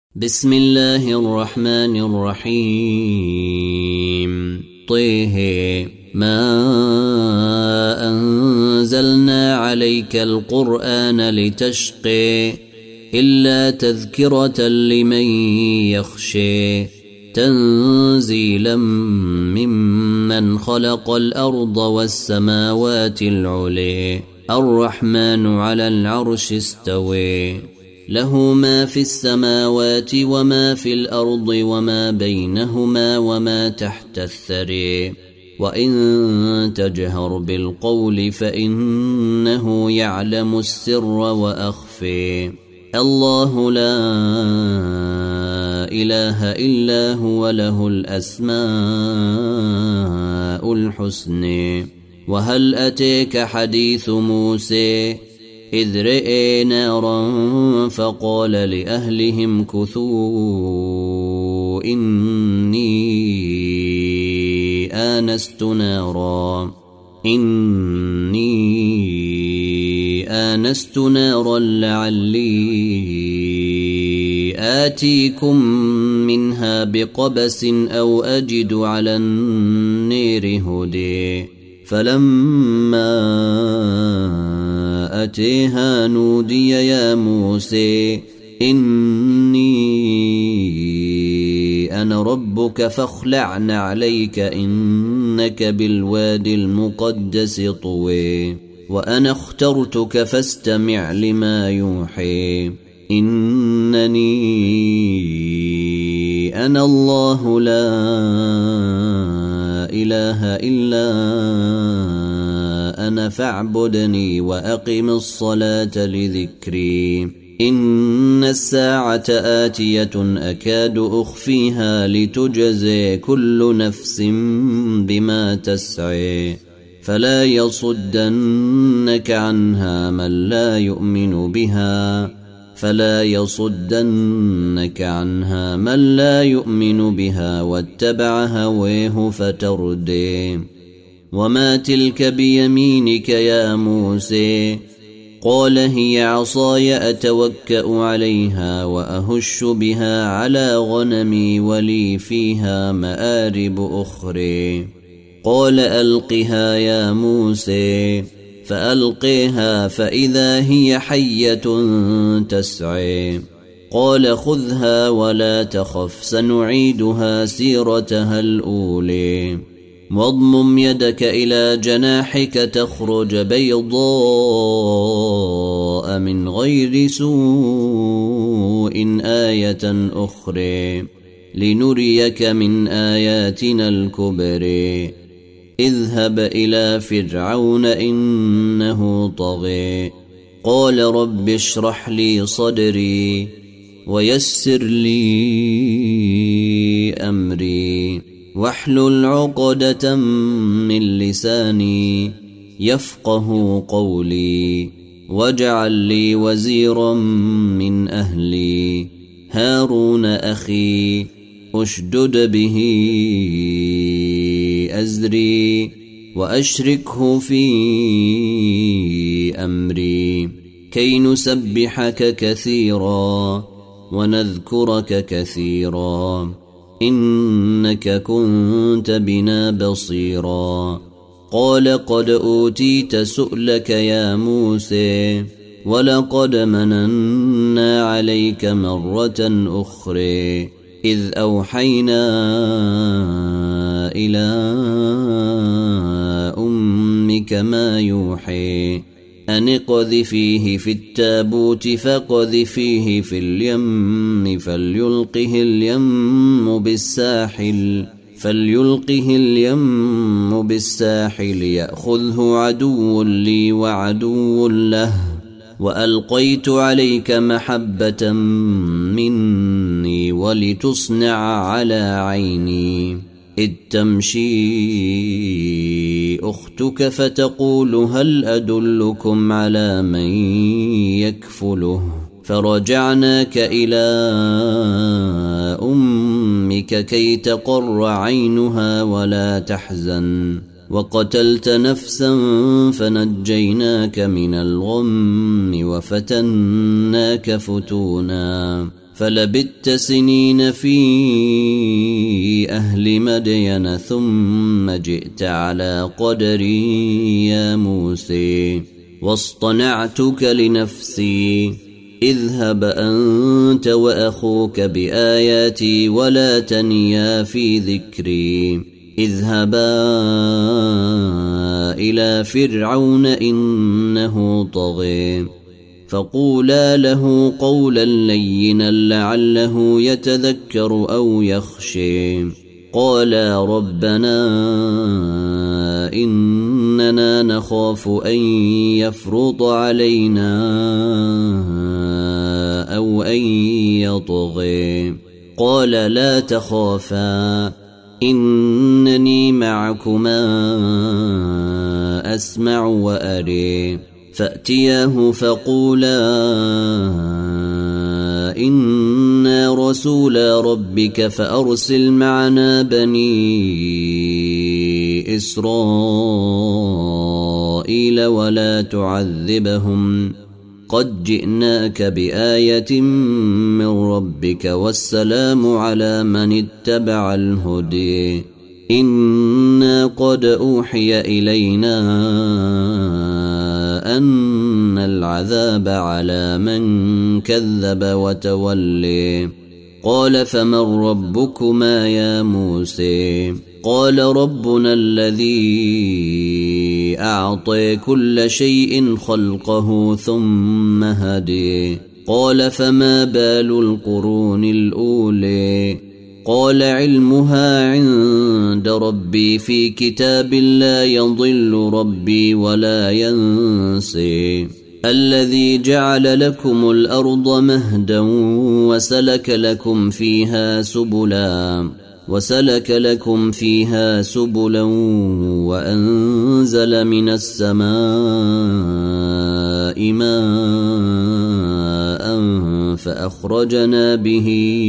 بسم الله الرحمن الرحيم طه ما أنزلنا عليك القرآن لتشقي إلا تذكرة لمن يخشي تنزيلا ممن خلق الأرض والسماوات العلي الرحمن على العرش استوي له ما في السماوات وما في الأرض وما بينهما وما تحت الثري وإن تجهر بالقول فإنه يعلم السر وأخفي الله لا إله إلا هو له الأسماء الحسن وهل أتيك حديث موسى إذ رئي نارا فقال لأهلهم كثوا إني آنست نارا لعلي آتيكم منها بقبس أو أجد على النير هدي فلما أتيها نودي يا موسى إني أنا ربك فاخلع عليك إنك بالوادي المقدس طوي وأنا اخترتك فاستمع لما يوحي إنني أنا الله لا إله إلا أنا فاعبدني وأقم الصلاة لذكري إن الساعة آتية أكاد أخفيها لتجزي كل نفس بما تسعي فلا يصدنك عنها من لا يؤمن بها واتبع هويه فتردي وما تلك بيمينك يا موسى قال هي عصاي أتوكأ عليها وأهش بها على غنمي ولي فيها مآرب أخرى قال ألقها يا موسى فألقيها فإذا هي حية تسعي قال خذها ولا تخف سنعيدها سيرتها الأولى واضمم يدك إلى جناحك تخرج بيضاء من غير سوء آية أخرى لنريك من آياتنا الكبرى اذهب إلى فرعون إنه طغى قال رب اشرح لي صدري ويسر لي أمري واحلل عقدة من لساني يفقه قولي واجعل لي وزيرا من أهلي هارون أخي أشدد به أزري وأشركه في أمري كي نسبحك كثيرا ونذكرك كثيرا إنك كنت بنا بصيرا قال قد أوتيت سؤلك يا موسى ولقد مننا عليك مرة أخرى إذ أوحينا إلى أمك ما يوحي أن اقذفيه في التابوت فاقذفيه في اليم فليلقه اليم بالساحل يأخذه عدو لي وعدو له وألقيت عليك محبة مني ولتصنع على عيني إذ تمشي أختك فتقول هل أدلكم على من يكفله فرجعناك إلى أمك كي تقر عينها ولا تحزن وقتلت نفسا فنجيناك من الغم وفتناك فتونا فلبثت سنين في أهل مدين ثم جئت على قدري يا موسى واصطنعتك لنفسي اذهب أنت وأخوك بآياتي ولا تنيا في ذكري اذهبا إلى فرعون إنه طغى فقولا له قولا لينا لعله يتذكر أو يخشى قالا ربنا إننا نخاف أن يفرط علينا أو أن يطغى قال لا تخافا إنني معكما أسمع وأري فأتياه فقولا إنا رسولا ربك فأرسل معنا بني إسرائيل ولا تعذبهم قد جئناك بآية من ربك والسلام على من اتبع الهدي إنا قد أوحي إلينا أن العذاب على من كذب وتولي قال فمن ربكما يا موسى قال ربنا الذي أعطى كل شيء خلقه ثم هدي قال فما بال القرون الأولى قال علمها عند ربي في كتاب لا يضل ربي ولا ينسي الذي جعل لكم الأرض مهدا وسلك لكم فيها سبلا وأنزل من السماء ماء فأخرجنا به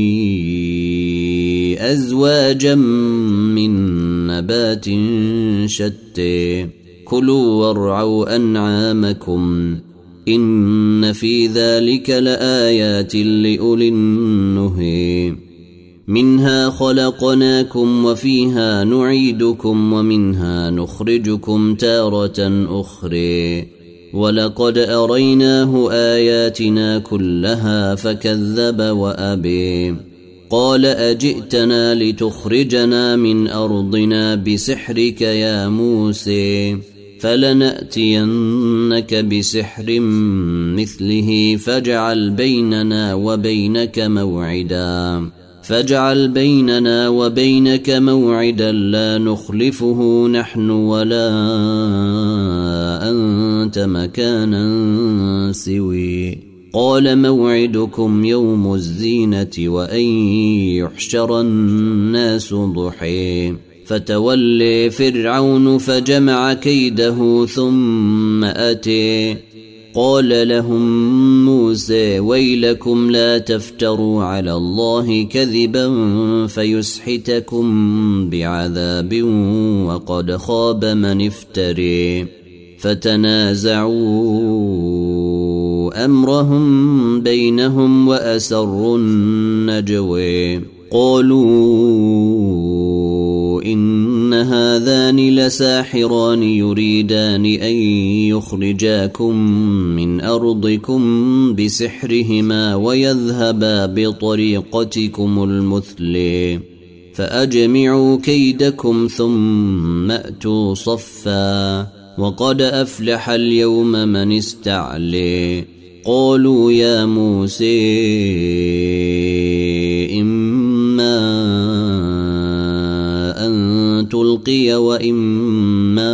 أزواجا من نبات شتى كلوا وارعوا أنعامكم إن في ذلك لآيات لأولي النهي منها خلقناكم وفيها نعيدكم ومنها نخرجكم تارة أخرى ولقد أريناه آياتنا كلها فكذب وأبي قال أجئتنا لتخرجنا من أرضنا بسحرك يا موسى فلنأتينك بسحر مثله فاجعل بيننا وبينك موعدا لا نخلفه نحن ولا أنت مكانا سوي قال موعدكم يوم الزينة وأن يحشر الناس ضحى فتولي فرعون فجمع كيده ثم أتي قال لهم موسى ويلكم لا تفتروا على الله كذبا فيسحتكم بعذاب وقد خاب من افتري فتنازعوا أمرهم بينهم وأسروا النجوى قالوا إن هذان لساحران يريدان أن يخرجاكم من أرضكم بسحرهما ويذهبا بطريقتكم المثلى فأجمعوا كيدكم ثم أتوا صفا وقد أفلح اليوم من استعلي قالوا يا موسى إما أن تلقي وإما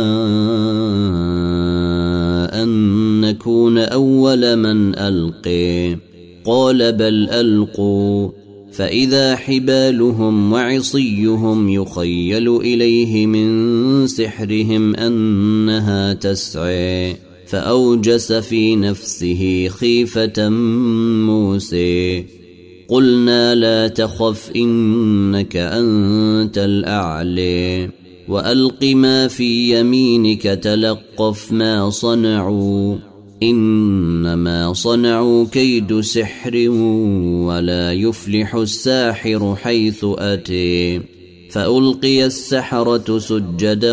أن نكون أول من ألقي قال بل ألقوا فإذا حبالهم وعصيهم يخيل إليه من سحرهم أنها تسعى فأوجس في نفسه خيفة موسى قلنا لا تخف إنك أنت الأعلى وألق ما في يمينك تلقف ما صنعوا إنما صنعوا كيد سحر ولا يفلح الساحر حيث أتي. فألقي السحرة سجدا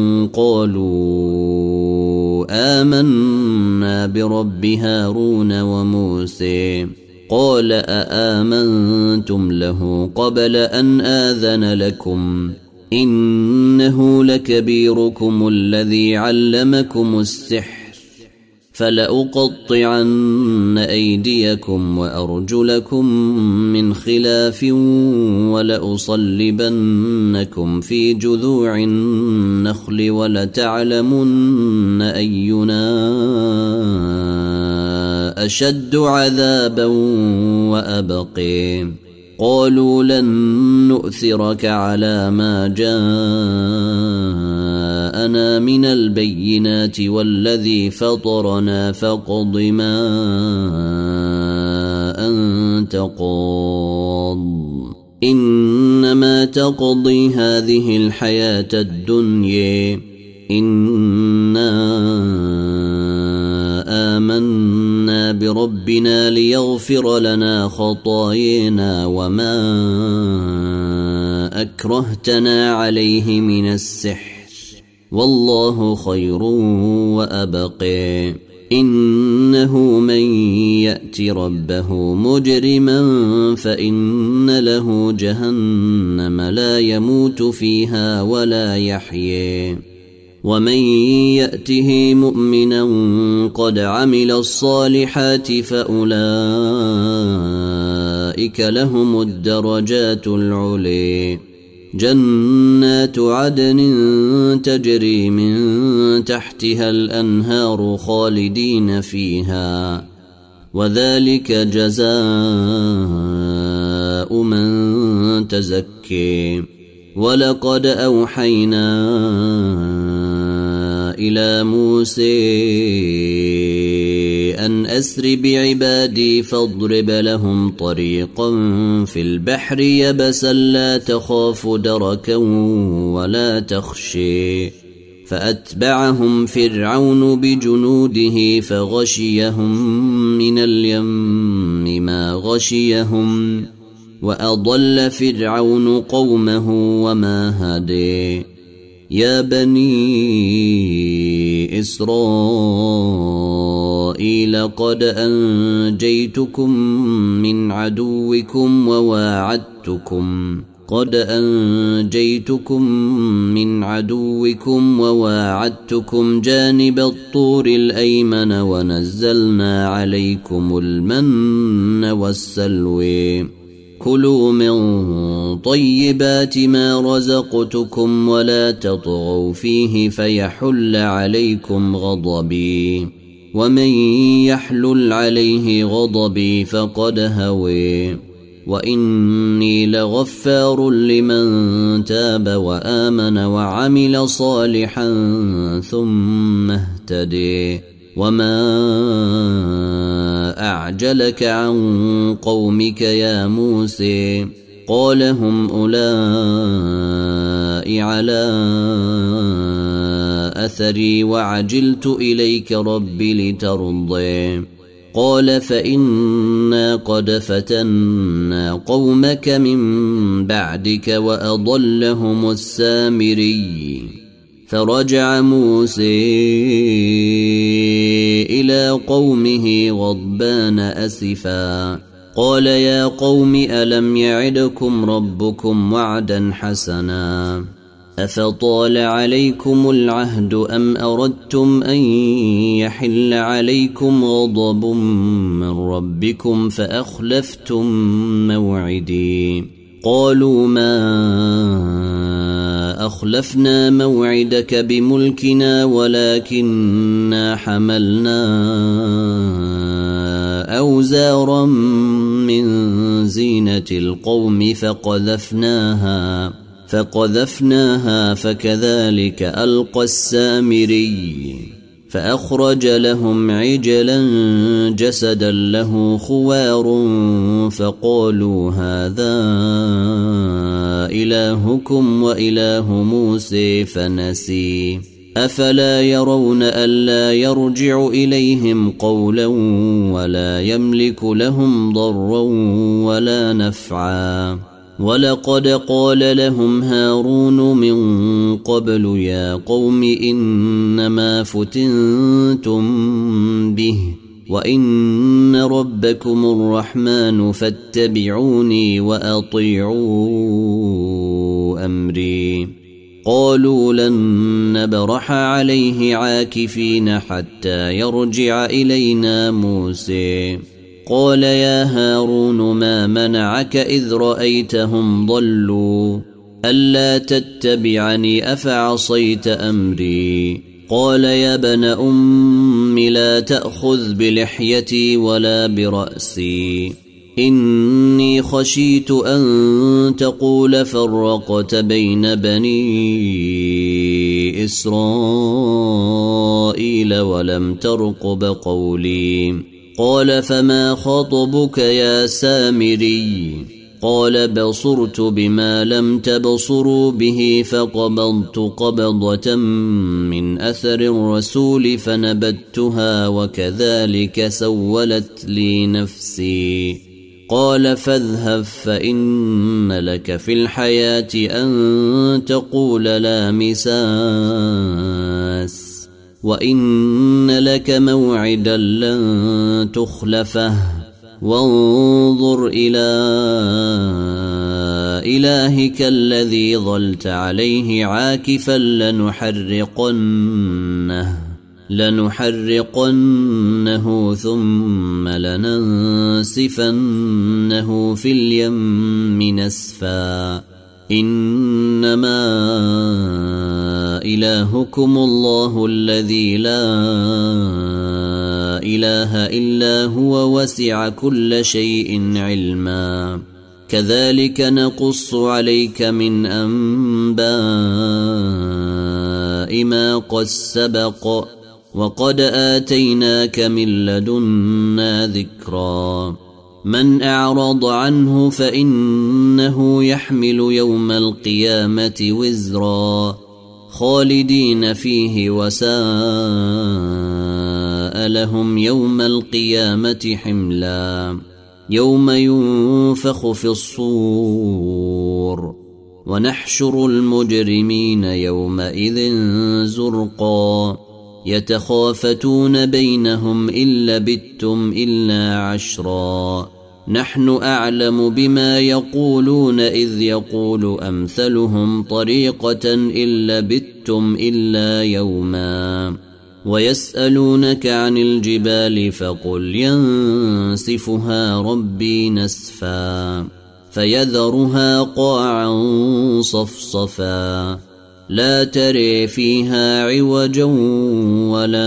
قالوا آمنا برب هارون وموسى. قال أآمنتم له قبل أن آذن لكم إنه لكبيركم الذي علمكم السحر فلأقطعن أيديكم وأرجلكم من خلاف ولأصلبنكم في جذوع النخل ولتعلمن أينا أشد عذابا وأبقي. قالوا لن نؤثرك على ما جاءنا من البينات والذي فطرنا فاقض ما أنت قاض إنما تقضي هذه الحياة الدنيا إنا آمنا بربنا ليغفر لنا خطايانا وما أكرهتنا عليه من السحر والله خير وأبقي. إنه من يأت ربه مجرما فإن له جهنم لا يموت فيها ولا يحيي ومن يأته مؤمنا قد عمل الصالحات فأولئك لهم الدرجات العلي. جنات عدن تجري من تحتها الأنهار خالدين فيها وذلك جزاء من تزكي. ولقد أوحينا إلى موسى أن أسر بعبادي فاضرب لهم طريقا في البحر يبسا لا تخاف دركا ولا تخشي. فأتبعهم فرعون بجنوده فغشيهم من اليم ما غشيهم وأضل فرعون قومه وما هدي. يا بني إسرائيل قد أنجيتكم من عدوكم وواعدتكم جانب الطور الأيمن ونزلنا عليكم المن والسلوى. كلوا من طيبات ما رزقتكم ولا تطغوا فيه فيحل عليكم غضبي ومن يحلل عليه غضبي فقد هوي. وإني لغفار لمن تاب وآمن وعمل صالحا ثم اهتدي. وما أعجلك عن قومك يا موسى؟ قال هم أولئك على أثري وعجلت إليك رب لترضي. قال فإنا قد فتنا قومك من بعدك وأضلهم السامري. فرجع موسى إلى قومه غضبان أسفا قال يا قوم ألم يعدكم ربكم وعدا حسنا أفطال عليكم العهد أم أردتم أن يحل عليكم غضب من ربكم فأخلفتم موعدي. قالوا ما أخلفنا موعدك بملكنا ولكننا حملنا أوزارا من زينة القوم فقذفناها فكذلك ألقى السامري. فأخرج لهم عجلا جسدا له خوار فقالوا هذا إلهكم وإله موسى فنسي. أفلا يرون ألا يرجع إليهم قولا ولا يملك لهم ضرا ولا نفعا ولقد قال لهم هارون من قبل يا قوم إنما فتنتم به وإن ربكم الرحمن فاتبعوني وأطيعوا أمري قالوا لن نبرح عليه عاكفين حتى يرجع إلينا موسى قال يا هارون ما منعك إذ رأيتهم ضلوا ألا تتبعني أفعصيت أمري قال يا ابن أم لا تأخذ بلحيتي ولا برأسي إني خشيت أن تقول فرقت بين بني إسرائيل ولم ترقب قولي قال فما خطبك يا سامري قال بصرت بما لم تبصروا به فقبضت قبضة من أثر الرسول فنبتها وكذلك سولت لي نفسي قال فاذهب فإن لك في الحياة أن تقول لا مساس وإن لك موعدا لن تخلفه وانظر إلى إلهك الذي ظلت عليه عاكفا لنحرقنه ثم لننسفنه في اليم نسفا إنما إلهكم الله الذي لا إله إلا هو وسع كل شيء علما كذلك نقص عليك من أنباء ما قد سبق وقد آتيناك من لدنا ذكرا من أعرض عنه فإنه يحمل يوم القيامة وزرا خالدين فيه وساء لهم يوم القيامة حملا يوم ينفخ في الصور ونحشر المجرمين يومئذ زرقا يتخافتون بينهم إن لبثتم إلا عشرا نحن أعلم بما يقولون إذ يقول أمثلهم طريقة إن لبثتم إلا يوما ويسألونك عن الجبال فقل ينسفها ربي نسفا فيذرها قاعا صفصفا لا تري فيها عوجا ولا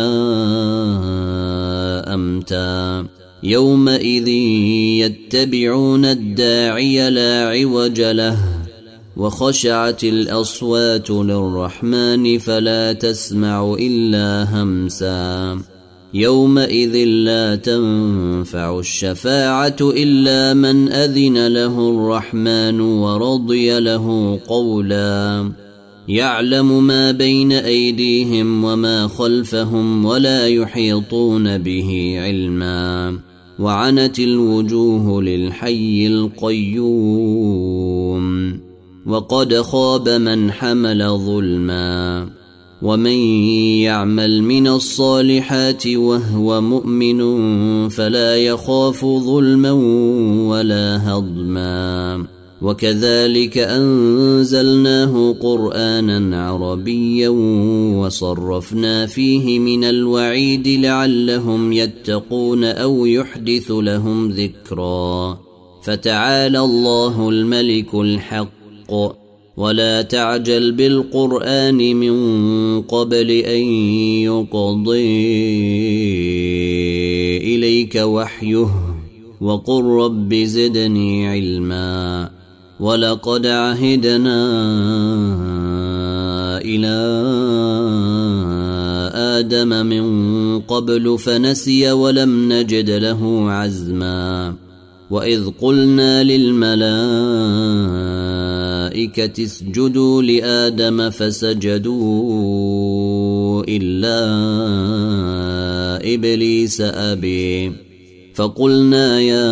أمتا يومئذ يتبعون الداعي لا عوج له وخشعت الأصوات للرحمن فلا تسمع إلا همسا يومئذ لا تنفع الشفاعة إلا من أذن له الرحمن ورضي له قولا يعلم ما بين أيديهم وما خلفهم ولا يحيطون به علما وعنت الوجوه للحي القيوم وقد خاب من حمل ظلما ومن يعمل من الصالحات وهو مؤمن فلا يخاف ظلما ولا هضما وكذلك أنزلناه قرآنا عربيا وصرفنا فيه من الوعيد لعلهم يتقون أو يحدث لهم ذكرا فتعالى الله الملك الحق ولا تعجل بالقرآن من قبل أن يقضي إليك وحيه وقل رب زدني علما ولقد عهدنا إلى آدم من قبل فنسي ولم نجد له عزما وإذ قلنا للملائكة اسجدوا لآدم فسجدوا إلا إبليس أبي فقلنا يا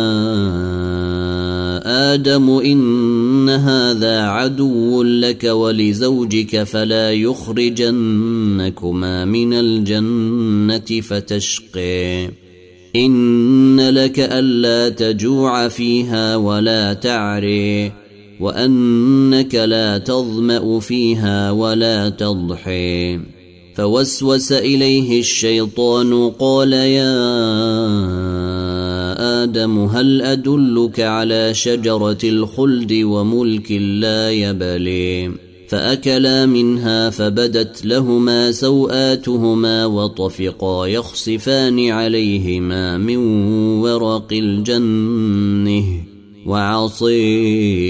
آدم إن هذا عدو لك ولزوجك فلا يخرجنكما من الجنة فتشقي إن لك ألا تجوع فيها ولا تعري وأنك لا تظمأ فيها ولا تضحي فوسوس إليه الشيطان قال يا آدم هل أدلك على شجرة الخلد وملك لا يبلي فأكلا منها فبدت لهما سوآتهما وطفقا يخصفان عليهما من ورق الجنة وعصي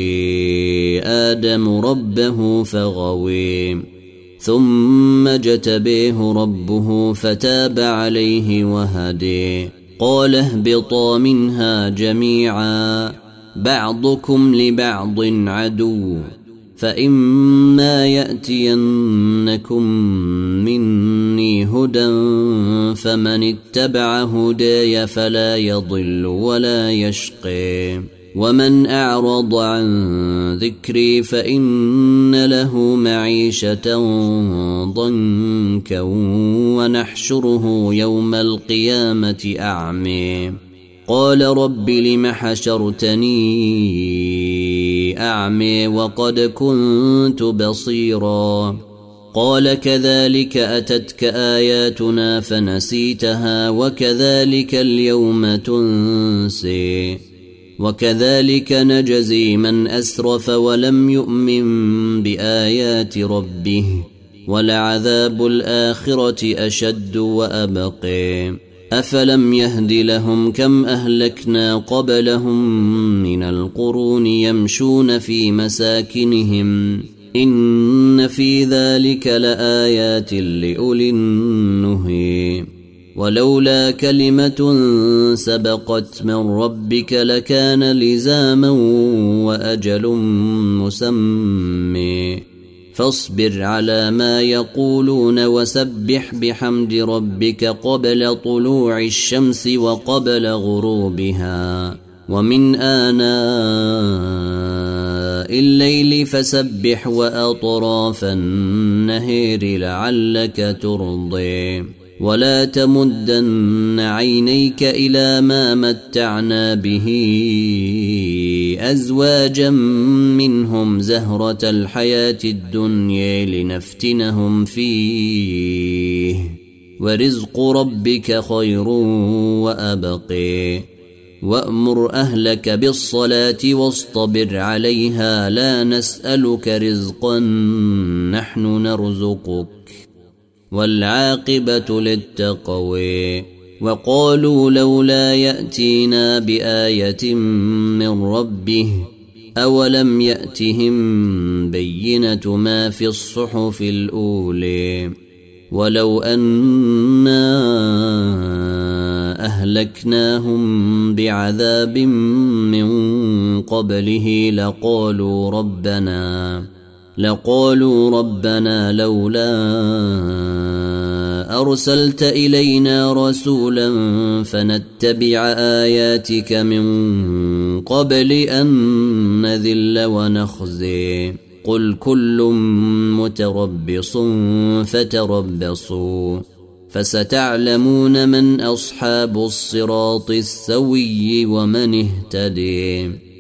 آدم ربه فغوي ثم اجتبيه ربه فتاب عليه وهدي قال اهبطا منها جميعا بعضكم لبعض عدو فإما يأتينكم مني هدى فمن اتبع هداي فلا يضل ولا يشقي ومن أعرض عن ذكري فإن له معيشة ضنكا ونحشره يوم القيامة أعمي قال رب لم حشرتني أعمي وقد كنت بصيرا قال كذلك أتتك آياتنا فنسيتها وكذلك اليوم تنسي وكذلك نجزي من أسرف ولم يؤمن بآيات ربه ولعذاب الآخرة أشد وأبقي أفلم يهد لهم كم أهلكنا قبلهم من القرون يمشون في مساكنهم إن في ذلك لآيات لأولي النهي ولولا كلمة سبقت من ربك لكان لزاما وأجل مسمى فاصبر على ما يقولون وسبح بحمد ربك قبل طلوع الشمس وقبل غروبها ومن آناء الليل فسبح وأطراف النهر لعلك ترضي ولا تمدن عينيك إلى ما متعنا به أزواجا منهم زهرة الحياة الدنيا لنفتنهم فيه ورزق ربك خير وأبقي وأمر أهلك بالصلاة واصطبر عليها لا نسألك رزقا نحن نرزقك والعاقبة للتقوى وقالوا لولا يأتينا بآية من ربه أولم يأتهم بينة ما في الصحف الأولى ولو أنا أهلكناهم بعذاب من قبله لقالوا ربنا لولا أرسلت إلينا رسولا فنتبع آياتك من قبل أن نذل ونخزي قل كل متربص فتربصوا فستعلمون من أصحاب الصراط السوي ومن اهتدي